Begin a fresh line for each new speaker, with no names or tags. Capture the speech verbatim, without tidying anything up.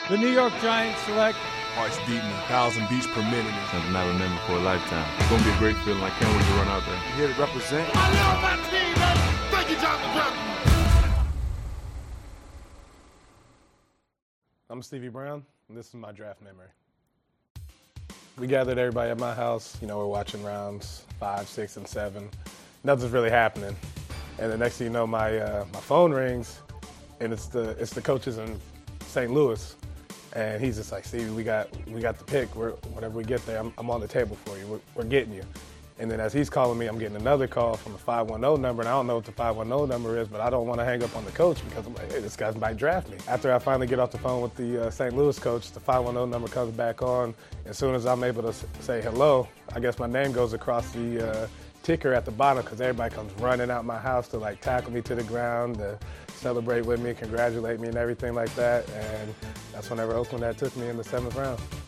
The New York Giants select
hearts beating a thousand beats per minute.
Something I remember for a lifetime. It's going to be a great feeling. I can't wait to run out there.
Here to represent.
I love my team, man. Thank you, Jonathan Brown.
I'm Stevie Brown, and this is my draft memory. We gathered everybody at my house. You know, we're watching rounds five, six, and seven. Nothing's really happening. And the next thing you know, my uh, my phone rings, and it's the it's the coaches in Saint Louis. And he's just like, Stevie, we got we got the pick. We're, whenever we get there, I'm, I'm on the table for you. We're, we're getting you. And then as he's calling me, I'm getting another call from a five one zero number, and I don't know what the five one zero number is, but I don't want to hang up on the coach because I'm like, hey, this guy might draft me. After I finally get off the phone with the uh, Saint Louis coach, the five one zero number comes back on. As soon as I'm able to say hello, I guess my name goes across the uh, ticker at the bottom because everybody comes running out my house to like tackle me to the ground, to celebrate with me, congratulate me, and everything like that. And that's whenever Oakland had took me in the seventh round.